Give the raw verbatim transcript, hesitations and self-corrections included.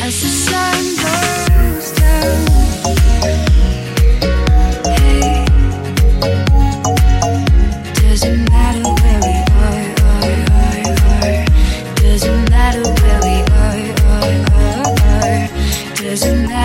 as the sun goes down. Hey, doesn't matter where we are, are, are, are. Doesn't matter where we are, are, are, are. Doesn't matter.